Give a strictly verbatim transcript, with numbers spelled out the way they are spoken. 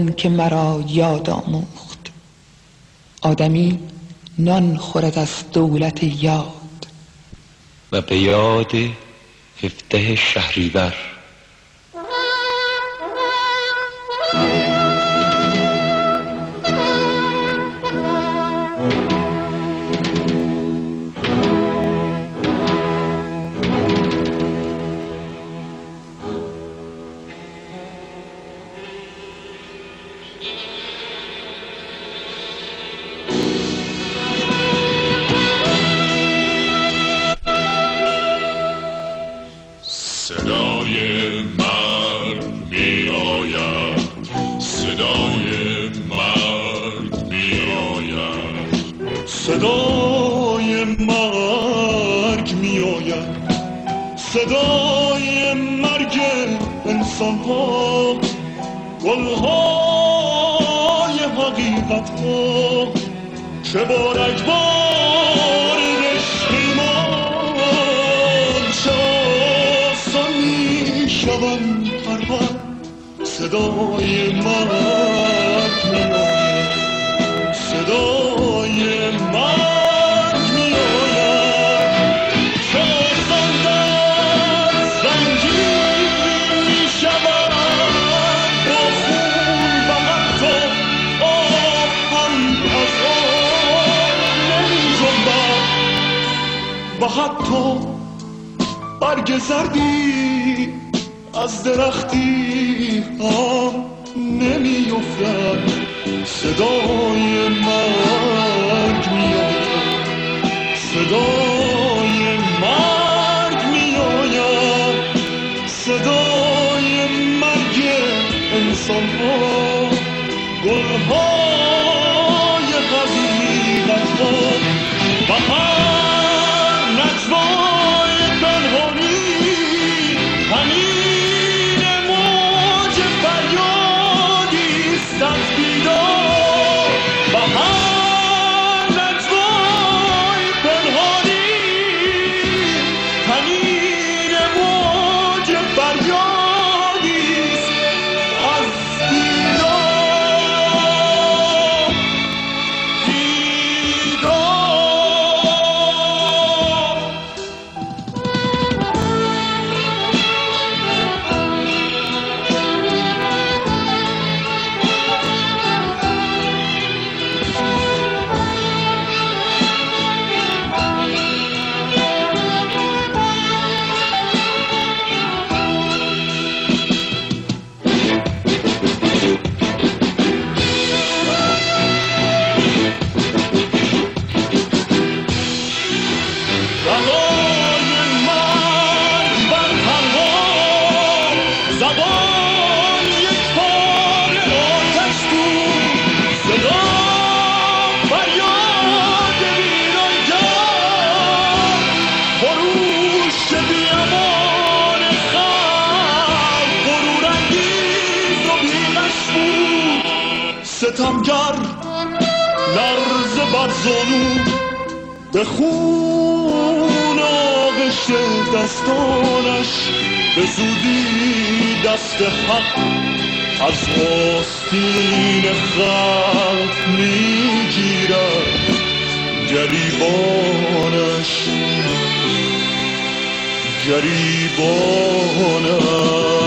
که مرا یاد آموخت. آدمی نان خورد از دولت یاد. و به یاد هفده شهریور صدای مرگ می آید، صدای مرگ می آید، صدای مرگ می آید، صدای مرگ انسان ها، گل های حقیقت ها چه بارک بار شوم پرور. صدای مرگ می آید، صدای مرگ می آید، چه آسان در زنجیر می شود با خون و حتی آه هم از آن نمی جنبد و حتی برگ زردی از درختی ها نمی افتد. صدای مرگ می آید، صدای مرگ می آید، صدای مرگ انسان ها، گل های حقیقت ها و هر نجوای پنهانی همین ستمگر لرز بر زانو به خون آغشته دستانش به زودی دست حق از آستین خلق میگیرد. گریبانش گریبانش